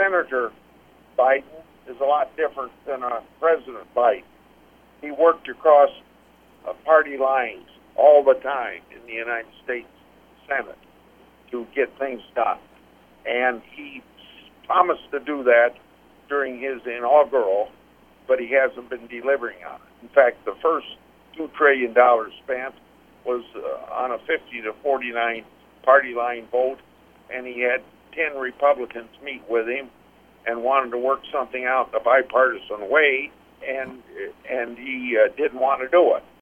Senator Biden is a lot different than a President Biden. He worked across party lines all the time in the United States Senate to get things done. And he promised to do that during his inaugural, but he hasn't been delivering on it. In fact, the first $2 trillion spent was on a 50 to 49 party line vote, and he had 10 Republicans meet with him and wanted to work something out in a bipartisan way, and he didn't want to do it.